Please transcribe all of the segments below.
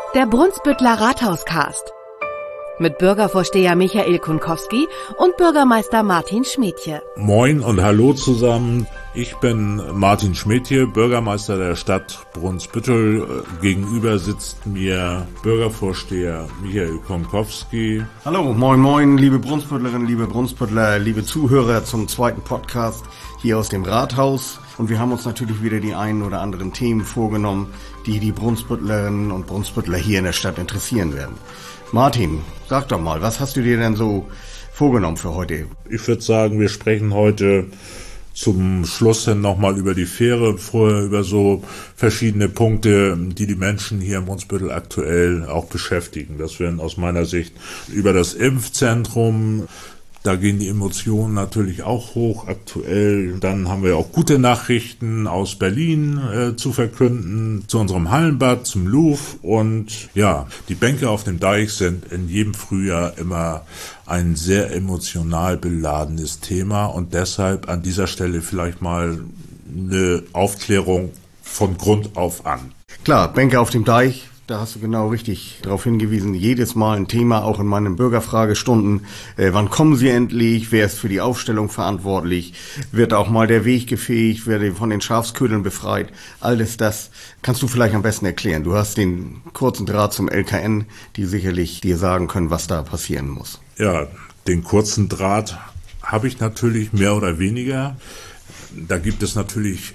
Der Brunsbüttler Rathauscast mit Bürgervorsteher Michael Kunkowski und Bürgermeister Martin Schmetje. Moin und hallo zusammen. Ich bin Martin Schmetje, Bürgermeister der Stadt Brunsbüttel. Gegenüber sitzt mir Bürgervorsteher Michael Kunkowski. Hallo, moin moin, liebe Brunsbüttlerinnen, liebe Brunsbüttler, liebe Zuhörer zum zweiten Podcast hier aus dem Rathaus. Und wir haben uns natürlich wieder die einen oder anderen Themen vorgenommen, die Brunsbüttlerinnen und Brunsbüttler hier in der Stadt interessieren werden. Martin, sag doch mal, was hast du dir denn so vorgenommen für heute? Ich würde sagen, wir sprechen heute zum Schluss hin nochmal über die Fähre, vorher über so verschiedene Punkte, die Menschen hier im Brunsbüttel aktuell auch beschäftigen. Das wären aus meiner Sicht über das Impfzentrum. Da gehen die Emotionen natürlich auch hoch aktuell. Dann haben wir auch gute Nachrichten aus Berlin zu verkünden, zu unserem Hallenbad, zum Louvre. Und ja, die Bänke auf dem Deich sind in jedem Frühjahr immer ein sehr emotional beladenes Thema. Und deshalb an dieser Stelle vielleicht mal eine Aufklärung von Grund auf an. Klar, Bänke auf dem Deich. Da hast du genau richtig darauf hingewiesen. Jedes Mal ein Thema, auch in meinen Bürgerfragestunden. Wann kommen sie endlich? Wer ist für die Aufstellung verantwortlich? Wird auch mal der Weg gefegt? Wird von den Schafsködeln befreit? Alles das kannst du vielleicht am besten erklären. Du hast den kurzen Draht zum LKN, die sicherlich dir sagen können, was da passieren muss. Ja, den kurzen Draht habe ich natürlich mehr oder weniger. Da gibt es natürlich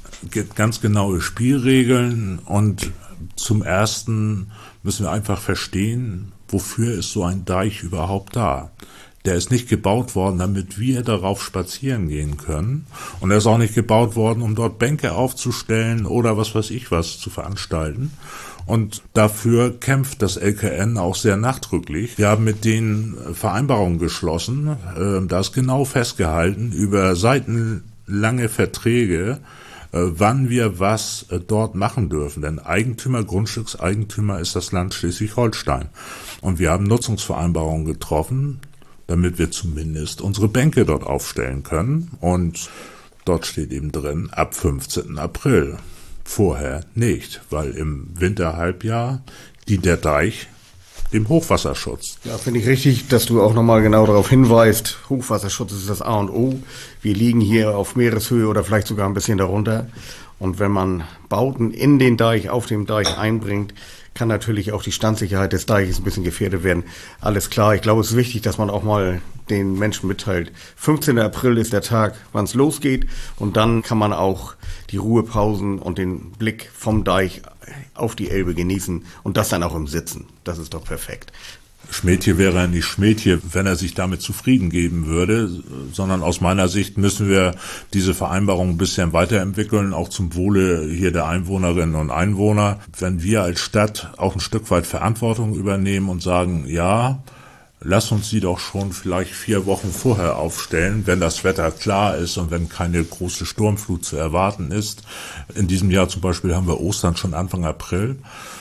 ganz genaue Spielregeln und zum Ersten müssen wir einfach verstehen, wofür ist so ein Deich überhaupt da? Der ist nicht gebaut worden, damit wir darauf spazieren gehen können. Und er ist auch nicht gebaut worden, um dort Bänke aufzustellen oder was weiß ich was zu veranstalten. Und dafür kämpft das LKN auch sehr nachdrücklich. Wir haben mit denen Vereinbarungen geschlossen. Da ist genau festgehalten über seitenlange Verträge, wann wir was dort machen dürfen. Denn Grundstückseigentümer ist das Land Schleswig-Holstein. Und wir haben Nutzungsvereinbarungen getroffen, damit wir zumindest unsere Bänke dort aufstellen können. Und dort steht eben drin, ab 15. April. Vorher nicht, weil im Winterhalbjahr dient der Deich dem Hochwasserschutz. Ja, finde ich richtig, dass du auch nochmal genau darauf hinweist. Hochwasserschutz ist das A und O. Wir liegen hier auf Meereshöhe oder vielleicht sogar ein bisschen darunter. Und wenn man Bauten in den Deich, auf dem Deich einbringt, kann natürlich auch die Standsicherheit des Deiches ein bisschen gefährdet werden. Alles klar, ich glaube, es ist wichtig, dass man auch mal den Menschen mitteilt. 15. April ist der Tag, wann es losgeht. Und dann kann man auch die Ruhepausen und den Blick vom Deich auf die Elbe genießen und das dann auch im Sitzen. Das ist doch perfekt. Schmetje wäre ja nicht Schmetje, wenn er sich damit zufrieden geben würde, sondern aus meiner Sicht müssen wir diese Vereinbarung ein bisschen weiterentwickeln, auch zum Wohle hier der Einwohnerinnen und Einwohner. Wenn wir als Stadt auch ein Stück weit Verantwortung übernehmen und sagen, ja, lass uns die doch schon vielleicht 4 Wochen vorher aufstellen, wenn das Wetter klar ist und wenn keine große Sturmflut zu erwarten ist. In diesem Jahr zum Beispiel haben wir Ostern schon Anfang April.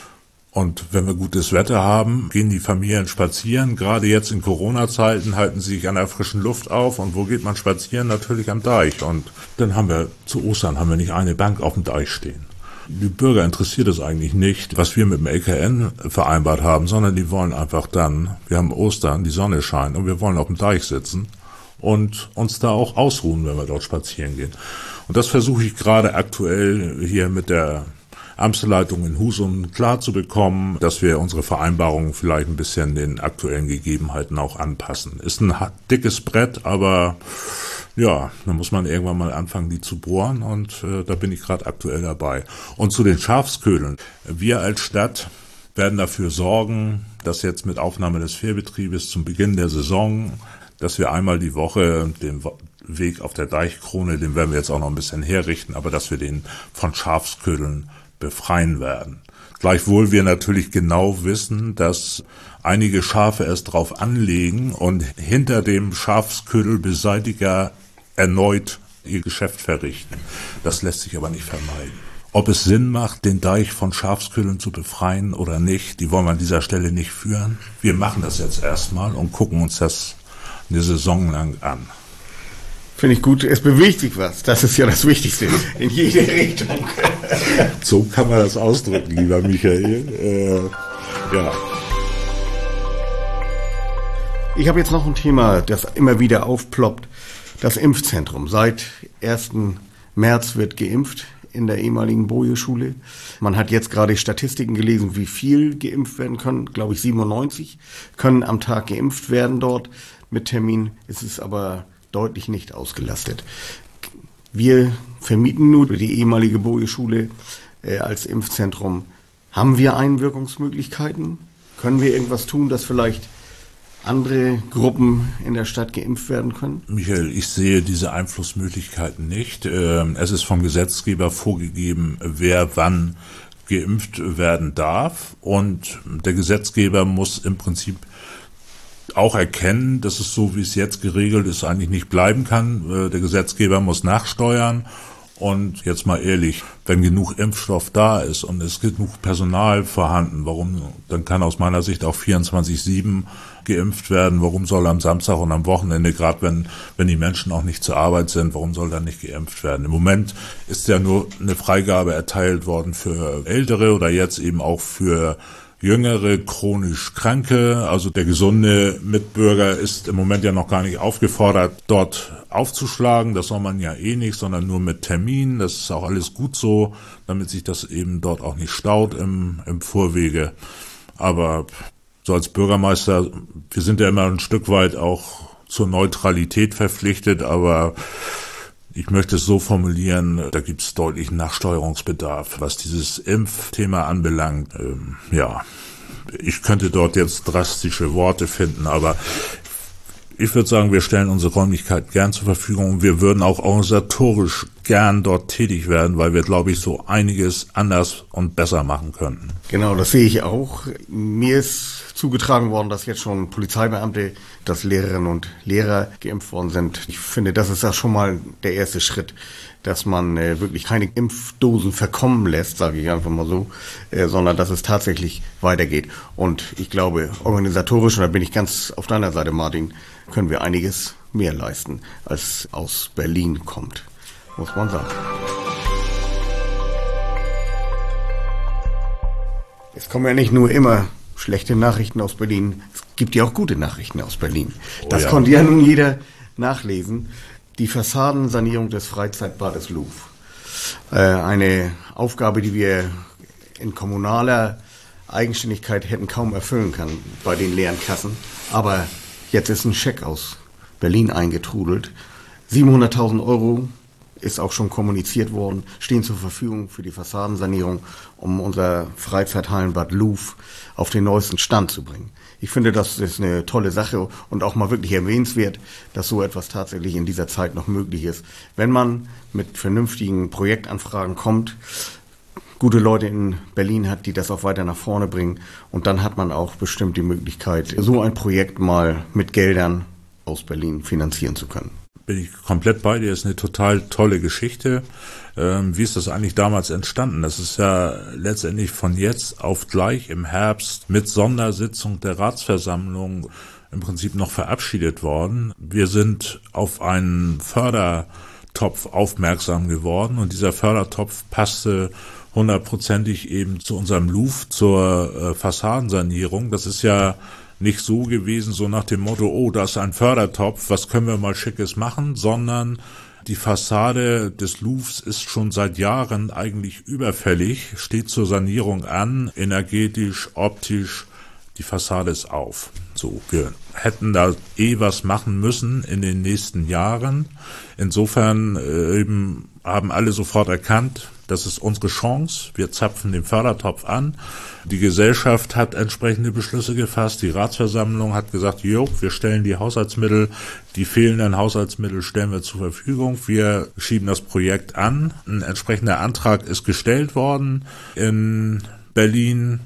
Und wenn wir gutes Wetter haben, gehen die Familien spazieren. Gerade jetzt in Corona-Zeiten halten sie sich an der frischen Luft auf. Und wo geht man spazieren? Natürlich am Deich. Und dann haben wir zu Ostern nicht eine Bank auf dem Deich stehen. Die Bürger interessiert es eigentlich nicht, was wir mit dem LKN vereinbart haben, sondern die wollen einfach wir haben Ostern, die Sonne scheint und wir wollen auf dem Deich sitzen und uns da auch ausruhen, wenn wir dort spazieren gehen. Und das versuche ich gerade aktuell hier mit der Amtsleitung in Husum klar zu bekommen, dass wir unsere Vereinbarungen vielleicht ein bisschen den aktuellen Gegebenheiten auch anpassen. Ist ein dickes Brett, aber ja, dann muss man irgendwann mal anfangen, die zu bohren und da bin ich gerade aktuell dabei. Und zu den Schafsködeln. Wir als Stadt werden dafür sorgen, dass jetzt mit Aufnahme des Fährbetriebes zum Beginn der Saison, dass wir einmal die Woche den Weg auf der Deichkrone, den werden wir jetzt auch noch ein bisschen herrichten, aber dass wir den von Schafsködeln befreien werden. Gleichwohl wir natürlich genau wissen, dass einige Schafe es drauf anlegen und hinter dem Schafsködelbeseitiger erneut ihr Geschäft verrichten. Das lässt sich aber nicht vermeiden. Ob es Sinn macht, den Deich von Schafsködeln zu befreien oder nicht, die wollen wir an dieser Stelle nicht führen. Wir machen das jetzt erstmal und gucken uns das eine Saison lang an. Finde ich gut. Es bewegt sich was. Das ist ja das Wichtigste. In jede Richtung. So kann man das ausdrücken, lieber Michael. Genau. Ich habe jetzt noch ein Thema, das immer wieder aufploppt. Das Impfzentrum. Seit 1. März wird geimpft in der ehemaligen Boje-Schule. Man hat jetzt gerade Statistiken gelesen, wie viel geimpft werden können. Glaube ich 97 können am Tag geimpft werden dort. Mit Termin ist es aber deutlich nicht ausgelastet. Wir vermieten nur die ehemalige Boje-Schule als Impfzentrum. Haben wir Einwirkungsmöglichkeiten? Können wir irgendwas tun, dass vielleicht andere Gruppen in der Stadt geimpft werden können? Michael, ich sehe diese Einflussmöglichkeiten nicht. Es ist vom Gesetzgeber vorgegeben, wer wann geimpft werden darf. Und der Gesetzgeber muss im Prinzip auch erkennen, dass es so, wie es jetzt geregelt ist, eigentlich nicht bleiben kann. Der Gesetzgeber muss nachsteuern. Und jetzt mal ehrlich, wenn genug Impfstoff da ist und es ist genug Personal vorhanden, dann kann aus meiner Sicht auch 24/7 geimpft werden. Warum soll am Samstag und am Wochenende, gerade wenn die Menschen auch nicht zur Arbeit sind, warum soll dann nicht geimpft werden? Im Moment ist ja nur eine Freigabe erteilt worden für Ältere oder jetzt eben auch für Jüngere, chronisch Kranke. Also der gesunde Mitbürger ist im Moment ja noch gar nicht aufgefordert, dort aufzuschlagen. Das soll man ja eh nicht, sondern nur mit Termin. Das ist auch alles gut so, damit sich das eben dort auch nicht staut im Vorwege. Aber so als Bürgermeister, wir sind ja immer ein Stück weit auch zur Neutralität verpflichtet, aber ich möchte es so formulieren, da gibt es deutlichen Nachsteuerungsbedarf, was dieses Impfthema anbelangt. Ich könnte dort jetzt drastische Worte finden, aber ich würde sagen, wir stellen unsere Räumlichkeit gern zur Verfügung und wir würden auch organisatorisch gern dort tätig werden, weil wir, glaube ich, so einiges anders und besser machen könnten. Genau, das sehe ich auch. Mir ist zugetragen worden, dass jetzt schon Polizeibeamte, dass Lehrerinnen und Lehrer geimpft worden sind. Ich finde, das ist ja schon mal der erste Schritt, dass man wirklich keine Impfdosen verkommen lässt, sage ich einfach mal so, sondern dass es tatsächlich weitergeht. Und ich glaube, organisatorisch, und da bin ich ganz auf deiner Seite, Martin, können wir einiges mehr leisten, als aus Berlin kommt, muss man sagen. Es kommen ja nicht nur immer schlechte Nachrichten aus Berlin, es gibt ja auch gute Nachrichten aus Berlin. Das konnte ja nun jeder nachlesen. Die Fassadensanierung des Freizeitbades Louvre. Eine Aufgabe, die wir in kommunaler Eigenständigkeit hätten kaum erfüllen können bei den leeren Kassen. Aber jetzt ist ein Scheck aus Berlin eingetrudelt. 700.000 Euro ist auch schon kommuniziert worden, stehen zur Verfügung für die Fassadensanierung, um unser Freizeithallenbad Louvre auf den neuesten Stand zu bringen. Ich finde, das ist eine tolle Sache und auch mal wirklich erwähnenswert, dass so etwas tatsächlich in dieser Zeit noch möglich ist. Wenn man mit vernünftigen Projektanfragen kommt, gute Leute in Berlin hat, die das auch weiter nach vorne bringen, und dann hat man auch bestimmt die Möglichkeit, so ein Projekt mal mit Geldern aus Berlin finanzieren zu können. Bin ich komplett bei dir, ist eine total tolle Geschichte. Wie ist das eigentlich damals entstanden? Das ist ja letztendlich von jetzt auf gleich im Herbst mit Sondersitzung der Ratsversammlung im Prinzip noch verabschiedet worden. Wir sind auf einen Fördertopf aufmerksam geworden und dieser Fördertopf passte 100%ig eben zu unserem Louvre, zur Fassadensanierung. Das ist ja nicht so gewesen, so nach dem Motto, oh, da ist ein Fördertopf, was können wir mal Schickes machen, sondern die Fassade des Louvres ist schon seit Jahren eigentlich überfällig, steht zur Sanierung an, energetisch, optisch, die Fassade ist auf. So, wir hätten da was machen müssen in den nächsten Jahren. Insofern eben haben alle sofort erkannt, das ist unsere Chance. Wir zapfen den Fördertopf an. Die Gesellschaft hat entsprechende Beschlüsse gefasst. Die Ratsversammlung hat gesagt, wir stellen die Haushaltsmittel, die fehlenden Haushaltsmittel stellen wir zur Verfügung. Wir schieben das Projekt an. Ein entsprechender Antrag ist gestellt worden in Berlin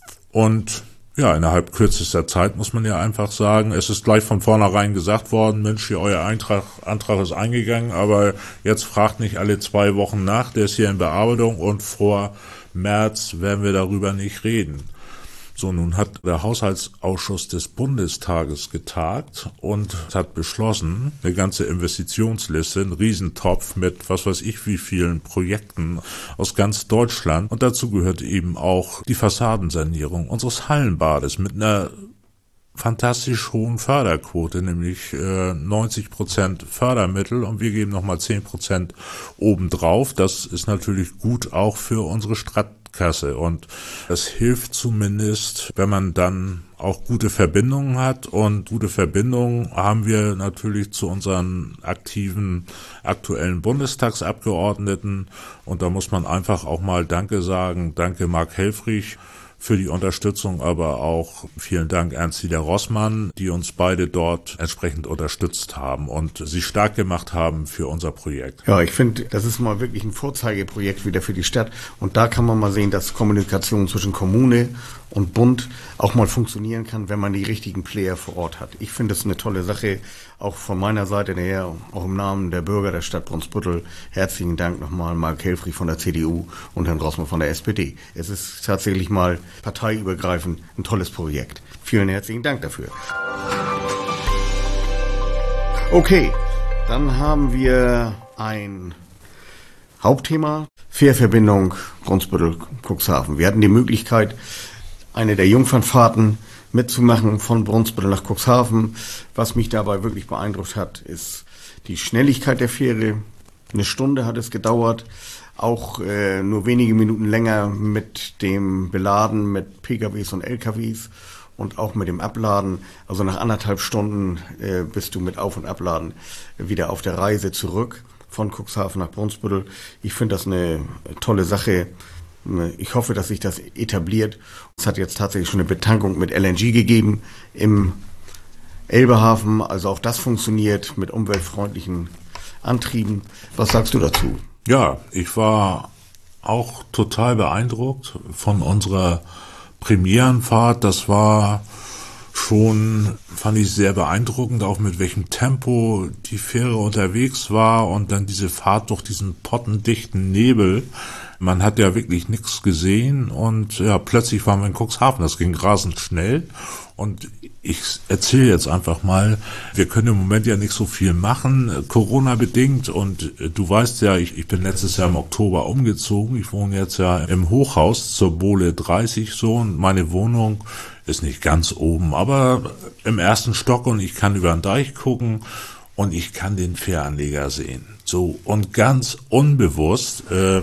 und innerhalb kürzester Zeit muss man ja einfach sagen, es ist gleich von vornherein gesagt worden, Mensch, hier euer Antrag ist eingegangen, aber jetzt fragt nicht alle 2 Wochen nach, der ist hier in Bearbeitung und vor März werden wir darüber nicht reden. So, nun hat der Haushaltsausschuss des Bundestages getagt und hat beschlossen, eine ganze Investitionsliste, einen Riesentopf mit was weiß ich wie vielen Projekten aus ganz Deutschland. Und dazu gehört eben auch die Fassadensanierung unseres Hallenbades mit einer fantastisch hohen Förderquote, nämlich 90% Fördermittel, und wir geben nochmal 10% obendrauf. Das ist natürlich gut auch für unsere Stadtkasse, und das hilft zumindest, wenn man dann auch gute Verbindungen hat, und gute Verbindungen haben wir natürlich zu unseren aktiven aktuellen Bundestagsabgeordneten, und da muss man einfach auch mal Danke sagen. Danke Mark Helfrich für die Unterstützung, aber auch vielen Dank Ernst-Dieter Rossmann, die uns beide dort entsprechend unterstützt haben und sie stark gemacht haben für unser Projekt. Ja, ich finde, das ist mal wirklich ein Vorzeigeprojekt wieder für die Stadt, und da kann man mal sehen, dass Kommunikation zwischen Kommune und Bund auch mal funktionieren kann, wenn man die richtigen Player vor Ort hat. Ich finde es eine tolle Sache, auch von meiner Seite her, auch im Namen der Bürger der Stadt Brunsbüttel. Herzlichen Dank nochmal Mark Helfrich von der CDU und Herrn Rossmann von der SPD. Es ist tatsächlich mal parteiübergreifend ein tolles Projekt. Vielen herzlichen Dank dafür. Okay, dann haben wir ein Hauptthema, Fährverbindung Brunsbüttel-Cuxhaven. Wir hatten die Möglichkeit, eine der Jungfernfahrten mitzumachen von Brunsbüttel nach Cuxhaven. Was mich dabei wirklich beeindruckt hat, ist die Schnelligkeit der Fähre. 1 Stunde hat es gedauert, auch nur wenige Minuten länger mit dem Beladen mit PKWs und LKWs und auch mit dem Abladen. Also nach 1,5 Stunden bist du mit Auf- und Abladen wieder auf der Reise zurück von Cuxhaven nach Brunsbüttel. Ich finde das eine tolle Sache. Ich hoffe, dass sich das etabliert. Es hat jetzt tatsächlich schon eine Betankung mit LNG gegeben im Elbehafen. Also auch das funktioniert mit umweltfreundlichen Antrieben. Was sagst du dazu? Ja, ich war auch total beeindruckt von unserer Premierenfahrt. Das war schon, fand ich sehr beeindruckend, auch mit welchem Tempo die Fähre unterwegs war, und dann diese Fahrt durch diesen pottendichten Nebel. Man hat ja wirklich nichts gesehen, und ja, plötzlich waren wir in Cuxhaven. Das ging rasend schnell, und ich erzähle jetzt einfach mal, wir können im Moment ja nicht so viel machen, Corona-bedingt, und du weißt ja, ich bin letztes Jahr im Oktober umgezogen. Ich wohne jetzt ja im Hochhaus zur Bohle 30 so, und meine Wohnung ist nicht ganz oben, aber im 1. Stock, und ich kann über den Deich gucken und ich kann den Fähranleger sehen. So, und ganz unbewusst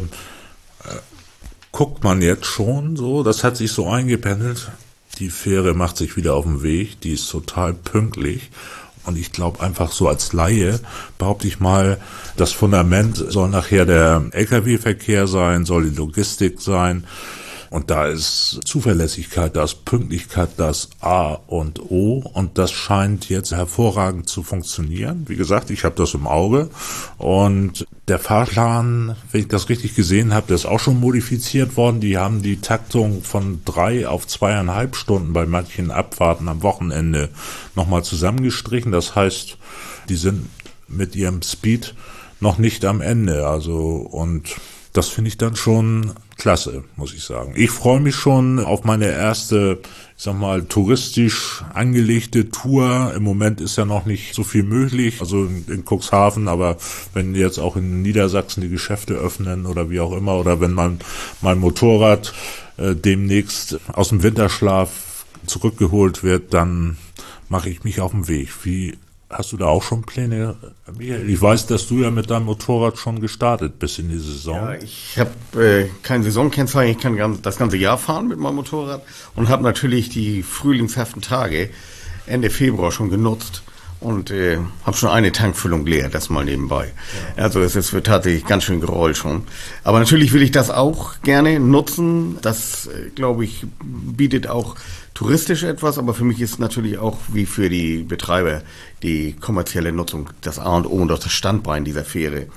guckt man jetzt schon so, das hat sich so eingependelt, die Fähre macht sich wieder auf den Weg, die ist total pünktlich, und ich glaube einfach so als Laie, behaupte ich mal, das Fundament soll nachher der Lkw-Verkehr sein, soll die Logistik sein, und da ist Zuverlässigkeit, da ist Pünktlichkeit das A und O, und das scheint jetzt hervorragend zu funktionieren. Wie gesagt, ich habe das im Auge, und der Fahrplan, wenn ich das richtig gesehen habe, der ist auch schon modifiziert worden. Die haben die Taktung von 3 auf 2,5 Stunden bei manchen Abfahrten am Wochenende nochmal zusammengestrichen. Das heißt, die sind mit ihrem Speed noch nicht am Ende. Also, und das finde ich dann schon klasse, muss ich sagen. Ich freue mich schon auf meine erste, ich sag mal, touristisch angelegte Tour. Im Moment ist ja noch nicht so viel möglich, also in Cuxhaven, aber wenn jetzt auch in Niedersachsen die Geschäfte öffnen oder wie auch immer, oder wenn mein Motorrad demnächst aus dem Winterschlaf zurückgeholt wird, dann mache ich mich auf den Weg. Wie hast du da auch schon Pläne, Michael? Ich weiß, dass du ja mit deinem Motorrad schon gestartet bist in die Saison. Ja, ich habe kein Saisonkennzeichen, ich kann das ganze Jahr fahren mit meinem Motorrad und habe natürlich die frühlingshaften Tage Ende Februar schon genutzt und habe schon eine Tankfüllung leer, das mal nebenbei. Ja. Also es wird tatsächlich ganz schön gerollt schon. Aber natürlich will ich das auch gerne nutzen. Das, glaube ich, bietet auch touristisch etwas, aber für mich ist natürlich auch wie für die Betreiber die kommerzielle Nutzung das A und O und auch das Standbein dieser Fähre.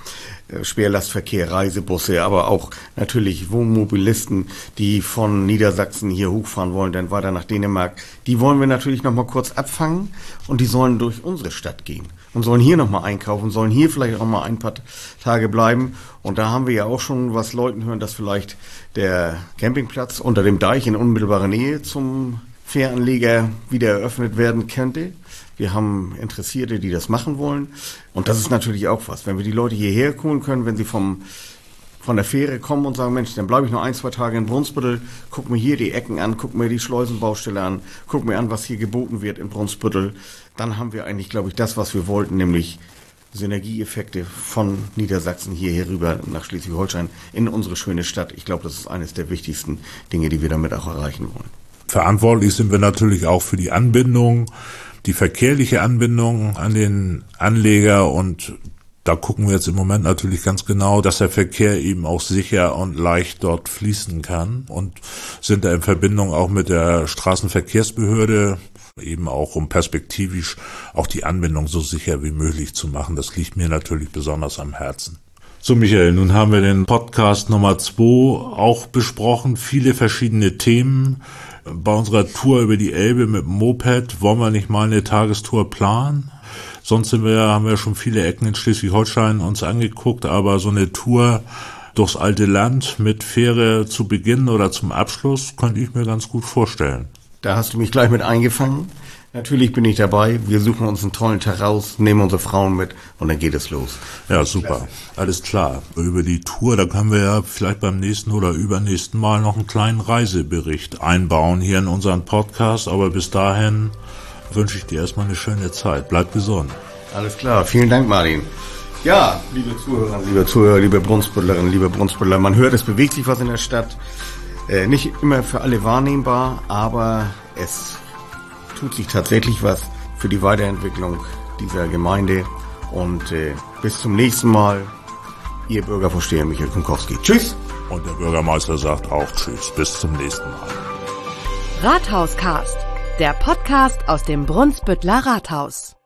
Schwerlastverkehr, Reisebusse, aber auch natürlich Wohnmobilisten, die von Niedersachsen hier hochfahren wollen, dann weiter nach Dänemark. Die wollen wir natürlich nochmal kurz abfangen und die sollen durch unsere Stadt gehen und sollen hier nochmal einkaufen, sollen hier vielleicht auch mal ein paar Tage bleiben. Und da haben wir ja auch schon was Leuten hören, dass vielleicht der Campingplatz unter dem Deich in unmittelbarer Nähe zum Fähranleger wieder eröffnet werden könnte. Wir haben Interessierte, die das machen wollen. Und das ist natürlich auch was. Wenn wir die Leute hierher holen können, wenn sie von der Fähre kommen und sagen, Mensch, dann bleibe ich noch 1-2 Tage in Brunsbüttel, guck mir hier die Ecken an, guck mir die Schleusenbaustelle an, guck mir an, was hier geboten wird in Brunsbüttel. Dann haben wir eigentlich, glaube ich, das, was wir wollten, nämlich Synergieeffekte von Niedersachsen hier rüber nach Schleswig-Holstein in unsere schöne Stadt. Ich glaube, das ist eines der wichtigsten Dinge, die wir damit auch erreichen wollen. Verantwortlich sind wir natürlich auch für die Anbindung, die verkehrliche Anbindung an den Anleger, und da gucken wir jetzt im Moment natürlich ganz genau, dass der Verkehr eben auch sicher und leicht dort fließen kann, und sind da in Verbindung auch mit der Straßenverkehrsbehörde, eben auch um perspektivisch auch die Anbindung so sicher wie möglich zu machen. Das liegt mir natürlich besonders am Herzen. So, Michael, nun haben wir den Podcast Nummer 2 auch besprochen, viele verschiedene Themen. Bei unserer Tour über die Elbe mit dem Moped wollen wir nicht mal eine Tagestour planen. Sonst haben wir schon viele Ecken in Schleswig-Holstein uns angeguckt, aber so eine Tour durchs alte Land mit Fähre zu Beginn oder zum Abschluss könnte ich mir ganz gut vorstellen. Da hast du mich gleich mit eingefangen. Natürlich bin ich dabei. Wir suchen uns einen tollen Tag raus, nehmen unsere Frauen mit und dann geht es los. Ja, super. Alles klar. Über die Tour, da können wir ja vielleicht beim nächsten oder übernächsten Mal noch einen kleinen Reisebericht einbauen hier in unseren Podcast. Aber bis dahin wünsche ich dir erstmal eine schöne Zeit. Bleib gesund. Alles klar. Vielen Dank, Martin. Ja, liebe Zuhörer, liebe Brunsbüttlerinnen, liebe Brunsbüttler, man hört, es bewegt sich was in der Stadt. Nicht immer für alle wahrnehmbar, aber es tut sich tatsächlich was für die Weiterentwicklung dieser Gemeinde. Und bis zum nächsten Mal, Ihr Bürgervorsteher Michael Kunkowski. Tschüss! Und der Bürgermeister sagt auch Tschüss. Bis zum nächsten Mal. Rathauscast, der Podcast aus dem Brunsbüttler Rathaus.